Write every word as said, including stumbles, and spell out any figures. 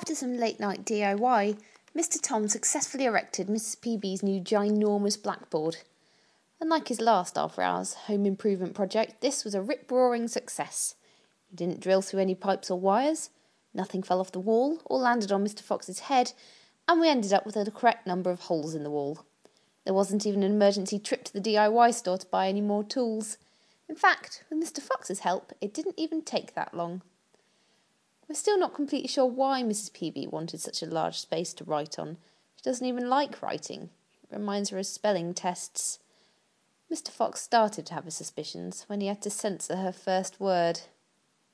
After some late-night D I Y, Mister Tom successfully erected Missus P B's new ginormous blackboard. Unlike his last after-hours home improvement project, this was a rip-roaring success. He didn't drill through any pipes or wires, nothing fell off the wall or landed on Mister Fox's head, and we ended up with the correct number of holes in the wall. There wasn't even an emergency trip to the D I Y store to buy any more tools. In fact, with Mister Fox's help, it didn't even take that long. We're still not completely sure why Missus P B wanted such a large space to write on. She doesn't even like writing. It reminds her of spelling tests. Mister Fox started to have his suspicions when he had to censor her first word.